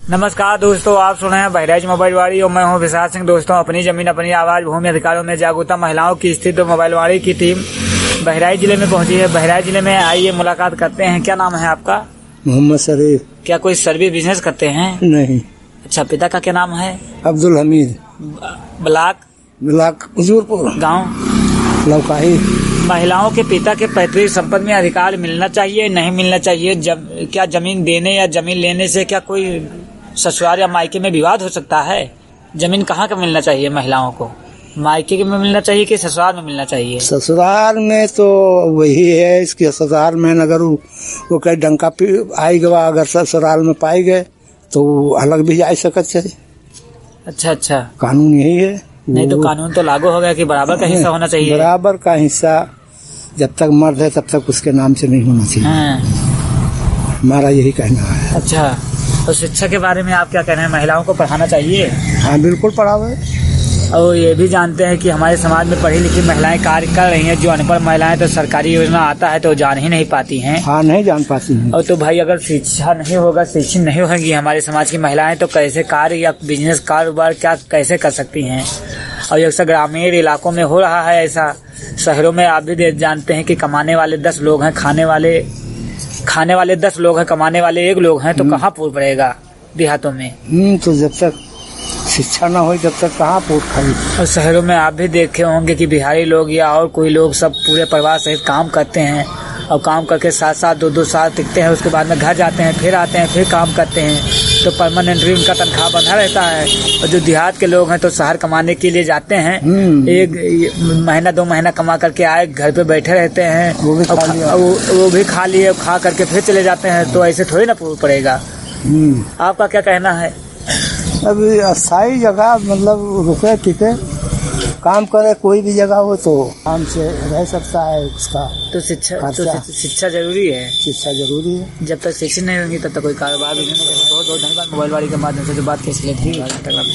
नमस्कार दोस्तों, आप सुन रहे हैं बहराइच मोबाइल वाड़ी और मैं हूं विशाल सिंह। दोस्तों, अपनी जमीन अपनी आवाज, भूमि अधिकारों में जागरूकता महिलाओं की स्थिति मोबाइल वाड़ी की टीम बहराइच जिले में पहुंची है। बहराइच जिले में आइए मुलाकात करते हैं। क्या नाम है आपका? मोहम्मद शरीफ। क्या कोई सर्विस बिजनेस करते हैं? नहीं। अच्छा, पिता का क्या नाम है? अब्दुल हमीद। ब्लाक उजूरपुर, गाँव लौकाही। महिलाओं के पिता के पैतृक संपत्ति में अधिकार मिलना चाहिए, नहीं मिलना चाहिए? क्या जमीन देने या जमीन लेने से क्या कोई ससुराल या मायके में विवाद हो सकता है? जमीन कहाँ का मिलना चाहिए महिलाओं को? मायके में मिलना चाहिए कि ससुराल में मिलना चाहिए? ससुराल में तो वही है, इसके ससुराल में अगर वो कहीं डंका आई गवा, अगर ससुराल में पाए गए तो अलग भी जा सकते है। अच्छा, कानून यही है। नहीं तो कानून तो लागू हो गया कि बराबर का हिस्सा होना चाहिए। बराबर का हिस्सा जब तक मर्द है तब तक उसके नाम से नहीं होना चाहिए। हमारा यही कहना है। अच्छा, तो शिक्षा के बारे में आप क्या कह रहे हैं? महिलाओं को पढ़ाना चाहिए? हाँ, बिल्कुल पढ़ावे। और ये भी जानते हैं कि हमारे समाज में पढ़ी लिखी महिलाएं कार्य कर रही हैं। जो अनपढ़ महिलाएं तो सरकारी योजना आता है तो जान ही नहीं पाती हैं। हाँ, नहीं जान पाती हैं। और तो भाई, अगर शिक्षा नहीं होगा, शिक्षित नहीं होगी हमारे समाज की महिलाएं, तो कैसे कार्य या बिजनेस कारोबार क्या कैसे कर सकती हैं? और अक्सर ग्रामीण इलाकों में हो रहा है ऐसा। शहरों में आप भी जानते हैं कि कमाने वाले 10 लोग हैं, खाने वाले 10 लोग हैं, कमाने वाले 1 लोग हैं, तो कहाँ पूर पड़ेगा देहातों में? तो जब तक शिक्षा ना हो तब तक कहाँ पोट खाई। और शहरों में आप भी देखे होंगे कि बिहारी लोग या और कोई लोग सब पूरे परिवार सहित काम करते हैं और काम करके 7-7 2-2 साल टिकते हैं। उसके बाद में घर जाते हैं, फिर आते हैं, फिर काम करते हैं, तो परमानेंटली उनका तनख्वाह बंधा रहता है। और जो देहात के लोग हैं तो शहर कमाने के लिए जाते हैं, 1 महीना 2 महीना कमा करके आए, घर पे बैठे रहते हैं, वो भी खा लिए, खा करके फिर चले जाते हैं। तो ऐसे थोड़ी ना पूरा पड़ेगा। आपका क्या कहना है? अभी अस्थायी जगह मतलब रुके टिके काम करे, कोई भी जगह हो तो काम से रह सकता है उसका। तो शिक्षा जरूरी है। शिक्षा जरूरी है। जब तक शिक्षित नहीं होंगी तब तक कोई कारोबार भी नहीं। बहुत बहुत धन्यवाद मोबाइल वाड़ी के माध्यम से जो बात की इसलिए थी।